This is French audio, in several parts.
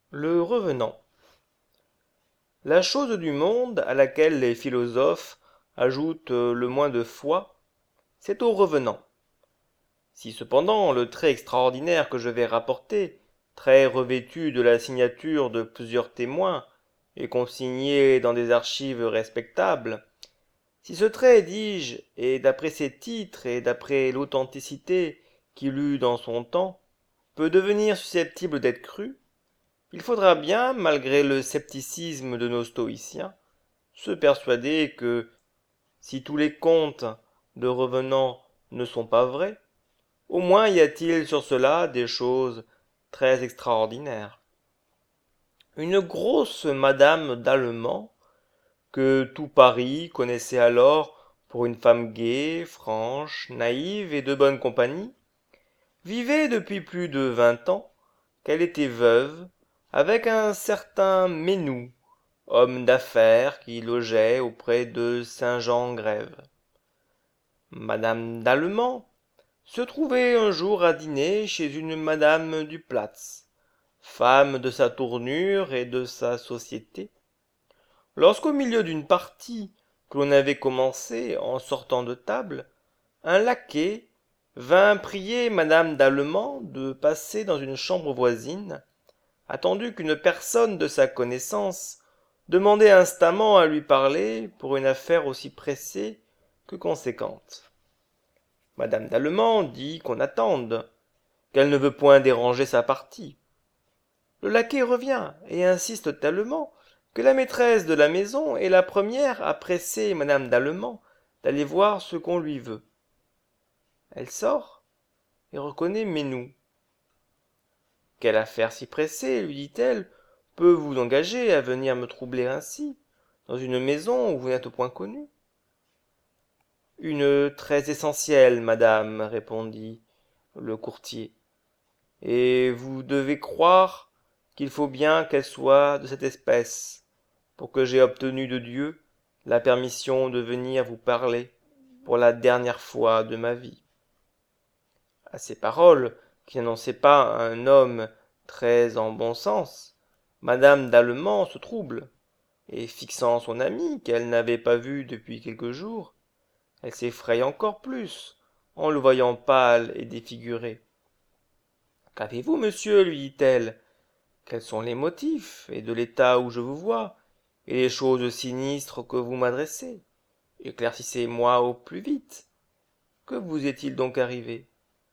Le revenant. La chose du monde à laquelle les philosophes ajoutent le moins de foi, c'est au revenant. Si cependant le trait extraordinaire que je vais rapporter, trait revêtu de la signature de plusieurs témoins, et consigné dans des archives respectables, si ce trait, dis-je, et d'après ses titres et d'après l'authenticité qu'il eut dans son temps, peut devenir susceptible d'être cru, il faudra bien, malgré le scepticisme de nos stoïciens, se persuader que, si tous les contes de revenants ne sont pas vrais, au moins y a-t-il sur cela des choses très extraordinaires. Une grosse madame d'Allemand, que tout Paris connaissait alors pour une femme gaie, franche, naïve et de bonne compagnie, vivait depuis plus de 20 ans, qu'elle était veuve, avec un certain Ménou, homme d'affaires qui logeait auprès de Saint-Jean-Grève. Madame d'Allemand se trouvait un jour à dîner chez une madame du Platz, femme de sa tournure et de sa société, lorsqu'au milieu d'une partie que l'on avait commencée en sortant de table, un laquais vint prier madame d'Allemand de passer dans une chambre voisine, attendu qu'une personne de sa connaissance demandait instamment à lui parler pour une affaire aussi pressée que conséquente. Madame d'Allemand dit qu'on attende, qu'elle ne veut point déranger sa partie. Le laquais revient et insiste tellement que la maîtresse de la maison est la première à presser madame d'Allemand d'aller voir ce qu'on lui veut. Elle sort et reconnaît Ménou. Quelle affaire si pressée, lui dit-elle, peut vous engager à venir me troubler ainsi, dans une maison où vous n'êtes point connu? Une très essentielle, madame, répondit le courtier, et vous devez croire qu'il faut bien qu'elle soit de cette espèce, pour que j'aie obtenu de Dieu la permission de venir vous parler pour la dernière fois de ma vie. À ces paroles, qui n'annonçaient pas un homme très en bon sens, madame d'Allemand se trouble, et fixant son amie, qu'elle n'avait pas vu depuis quelques jours, elle s'effraie encore plus, en le voyant pâle et défiguré. Qu'avez-vous, monsieur, lui dit-elle? Quels sont les motifs, et de l'état où je vous vois, et les choses sinistres que vous m'adressez? Éclaircissez-moi au plus vite. Que vous est-il donc arrivé?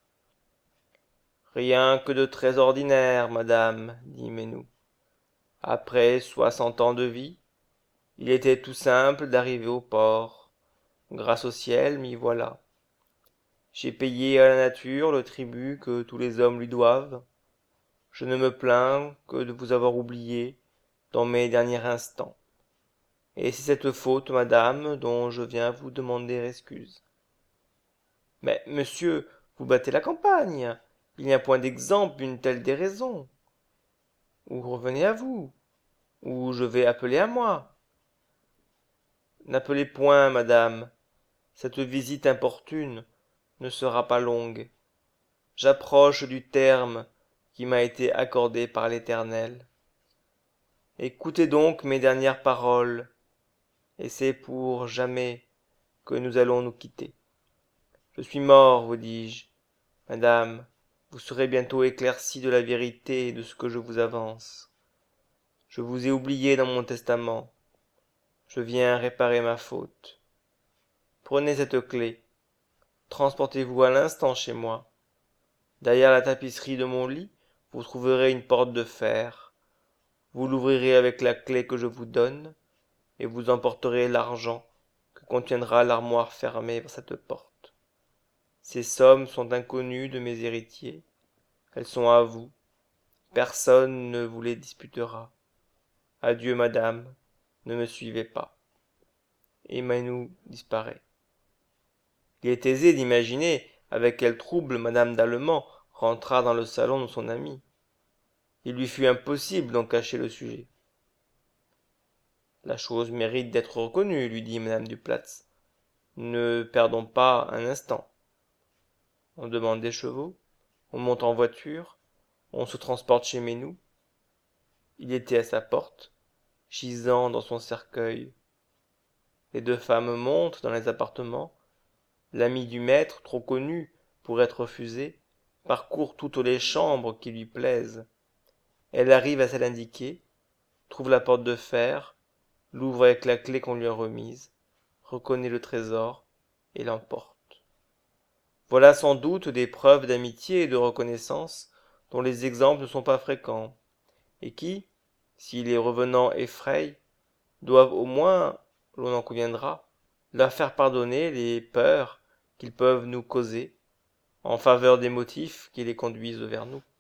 Rien que de très ordinaire, madame, dit Ménou. Après 60 ans de vie, il était tout simple d'arriver au port. Grâce au ciel, m'y voilà. J'ai payé à la nature le tribut que tous les hommes lui doivent. Je ne me plains que de vous avoir oublié dans mes derniers instants. Et c'est cette faute, madame, dont je viens vous demander excuse. Mais, monsieur, vous battez la campagne. Il n'y a point d'exemple d'une telle déraison. Ou revenez à vous, ou je vais appeler à moi. N'appelez point, madame. Cette visite importune ne sera pas longue. J'approche du terme qui m'a été accordé par l'Éternel. Écoutez donc mes dernières paroles, et c'est pour jamais que nous allons nous quitter. Je suis mort, vous dis-je. Madame, vous serez bientôt éclaircie de la vérité et de ce que je vous avance. Je vous ai oublié dans mon testament. Je viens réparer ma faute. Prenez cette clé. Transportez-vous à l'instant chez moi. Derrière la tapisserie de mon lit, vous trouverez une porte de fer. Vous l'ouvrirez avec la clé que je vous donne, et vous emporterez l'argent que contiendra l'armoire fermée par cette porte. Ces sommes sont inconnues de mes héritiers. Elles sont à vous. Personne ne vous les disputera. Adieu, madame. Ne me suivez pas. Et Manou disparaît. Il est aisé d'imaginer avec quel trouble madame d'Allemand rentra dans le salon de son ami. Il lui fut impossible d'en cacher le sujet. La chose mérite d'être reconnue, lui dit madame du Platz. Ne perdons pas un instant. On demande des chevaux, on monte en voiture, on se transporte chez Ménou. Il était à sa porte, gisant dans son cercueil. Les deux femmes montent dans les appartements. L'ami du maître, trop connu pour être refusé, parcourt toutes les chambres qui lui plaisent. Elle arrive à celle indiquée, trouve la porte de fer, l'ouvre avec la clé qu'on lui a remise, reconnaît le trésor et l'emporte. Voilà sans doute des preuves d'amitié et de reconnaissance dont les exemples ne sont pas fréquents, et qui, si les revenants effrayent, doivent au moins, l'on en conviendra, leur faire pardonner les peurs qu'ils peuvent nous causer en faveur des motifs qui les conduisent vers nous.